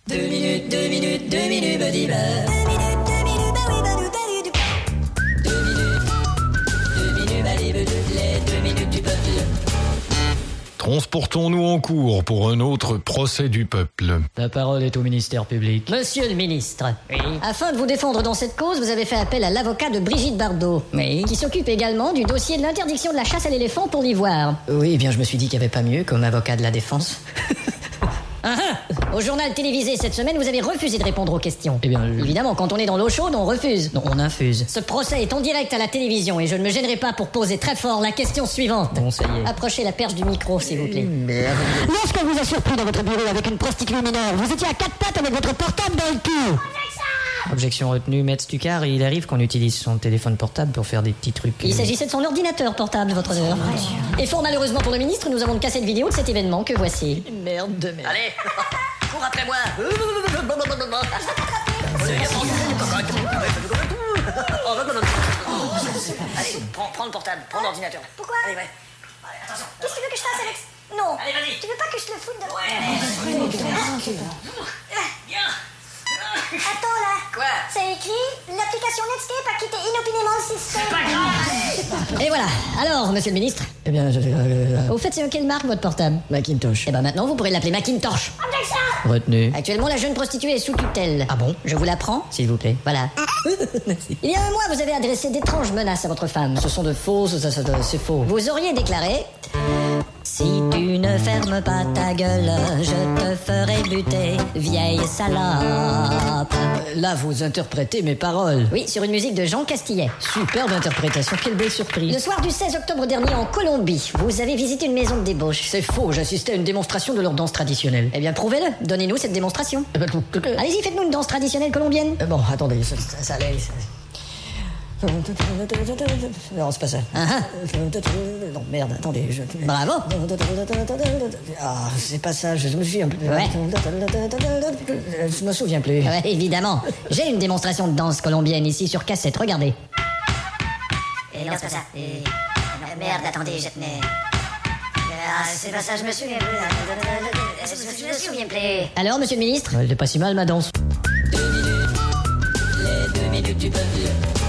2 minutes, body bar. 2 minutes, les 2 minutes du peuple. Transportons-nous en cours pour un autre procès du peuple. La parole est au ministère public. Monsieur le ministre, Oui. afin de vous défendre dans cette cause, vous avez fait appel à l'avocat de Brigitte Bardot, Oui. qui s'occupe également du dossier de l'interdiction de la chasse à l'éléphant pour l'ivoire. Oui, eh bien je me suis dit qu'il n'y avait pas mieux comme avocat de la défense. Au journal télévisé cette semaine, vous avez refusé de répondre aux questions. Eh bien, Évidemment, quand on est dans l'eau chaude, on refuse. non, on infuse. Ce procès est en direct à la télévision et je ne me gênerai pas pour poser très fort la question suivante. Bon, ça y est. Approchez la perche du micro, s'il vous plaît. Merde. Lorsqu'on vous a surpris dans votre bureau avec une prostituée mineure, vous étiez à 4 pattes avec votre portable dans le cul. Objection retenue, Maître Stucard, il arrive qu'on utilise son téléphone portable pour faire des petits trucs. Il s'agissait de son ordinateur portable, votre honneur. Et fort malheureusement pour le ministre, nous avons une cassette vidéo de cet événement que voici. Merde de merde. Allez, cours après moi. Allez, prends le portable, prends l'ordinateur. Pourquoi? Allez, ouais. Allez, attention. Qu'est-ce que tu veux que je fasse, Alex? Non. Allez, vas-y. Tu veux pas que je te le foute de... Bien. Attends, là. Quoi? C'est écrit, l'application Netscape a quitté inopinément le système. Pas grave. Et voilà. Alors, monsieur le ministre, Eh bien, au fait, c'est quelle marque votre portable? Macintosh. Eh ben maintenant, vous pourrez l'appeler Macintosh. Objection! Retenu. Actuellement, la jeune prostituée est sous tutelle. Ah bon? Je vous la prends? S'il vous plaît. Voilà. Il y a un mois, vous avez adressé d'étranges menaces à votre femme. Ce sont de fausses, c'est faux. Vous auriez déclaré: si tu ne fermes pas ta gueule, je te ferai buter, vieille salope. Là, vous interprétez mes paroles. Oui, sur une musique de Jean Castillet. Superbe interprétation, quelle belle surprise. Le soir du 16 octobre dernier en Colombie, vous avez visité une maison de débauche. C'est faux, j'assistais à une démonstration de leur danse traditionnelle. Eh bien, prouvez-le. Donnez-nous cette démonstration. Allez-y, faites-nous une danse traditionnelle colombienne. Bon, attendez, ça allait. Non, c'est pas ça. Non, merde, attendez. Bravo. Ah, c'est pas ça, je me souviens plus. Ouais. Je me souviens plus. Ouais, évidemment. J'ai une démonstration de danse colombienne ici sur cassette. Regardez. Et non, c'est pas ça. Merde, attendez, je tenais... Ah, c'est pas ça, je me souviens plus. Je me souviens plus. Alors, monsieur le ministre? Elle est pas si mal, ma danse. 2 minutes, les 2 minutes du peuple.